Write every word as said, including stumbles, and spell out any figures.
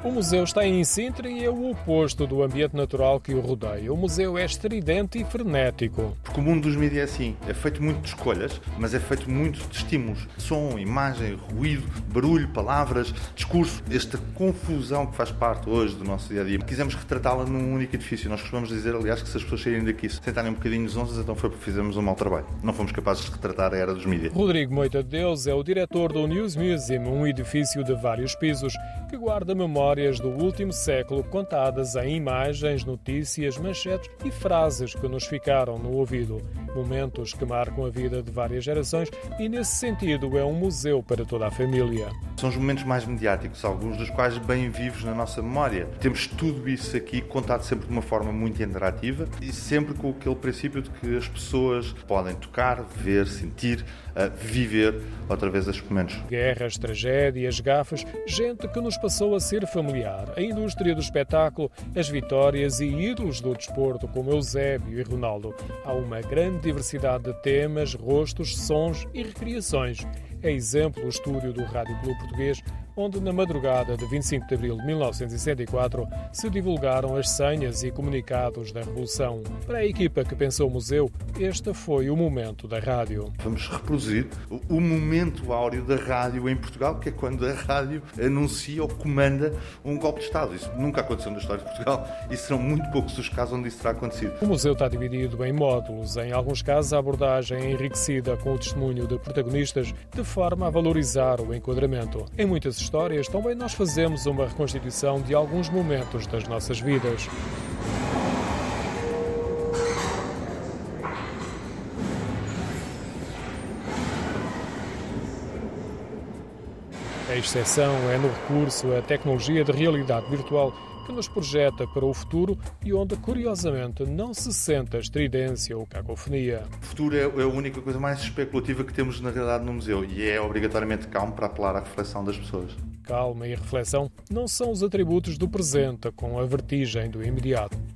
O museu está em Sintra e é o oposto do ambiente natural que o rodeia. O museu é estridente e frenético. Porque o mundo dos mídias é assim, é feito muito de escolhas, mas é feito muito de estímulos. Som, imagem, ruído, barulho, palavras, discurso. Esta confusão que faz parte hoje do nosso dia-a-dia. Quisemos retratá-la num único edifício. Nós costumamos dizer, aliás, que se as pessoas saírem daqui se sentarem um bocadinho nos onças, então foi porque fizemos um mau trabalho. Não fomos capazes de retratar a era dos mídias. Rodrigo Moita de Deus é o diretor do News Museum, um edifício de vários pisos que guarda memórias do último século contadas em imagens, notícias, manchetes e frases que nos ficaram no ouvido. Momentos que marcam a vida de várias gerações e, nesse sentido, é um museu para toda a família. São os momentos mais mediáticos, alguns dos quais bem vivos na nossa memória. Temos tudo isso aqui contado sempre de uma forma muito interativa e sempre com aquele princípio de que as pessoas podem tocar, ver, sentir, uh, viver outra vez estes momentos. Guerras, tragédias, gafas, gente que nos passou a ser familiar. A indústria do espetáculo, as vitórias e ídolos do desporto como Eusébio e Ronaldo. Há uma grande diversidade de temas, rostos, sons e recriações. É exemplo o estúdio do Rádio Clube Português, onde na madrugada de vinte e cinco de abril de mil novecentos e sessenta e quatro se divulgaram as senhas e comunicados da Revolução. Para a equipa que pensou o museu, este foi o momento da rádio. Vamos reproduzir o momento áureo da rádio em Portugal, que é quando a rádio anuncia ou comanda um golpe de Estado. Isso nunca aconteceu na história de Portugal e serão muito poucos os casos onde isso terá acontecido. O museu está dividido em módulos. Em alguns casos, a abordagem é enriquecida com o testemunho de protagonistas, de forma a valorizar o enquadramento. Em muitas histórias, também nós fazemos uma reconstituição de alguns momentos das nossas vidas. A exceção é no recurso à tecnologia de realidade virtual que nos projeta para o futuro e onde, curiosamente, não se sente a estridência ou cacofonia. O futuro é a única coisa mais especulativa que temos, na realidade, no museu e é obrigatoriamente calmo para apelar à reflexão das pessoas. Calma e reflexão não são os atributos do presente, com a vertigem do imediato.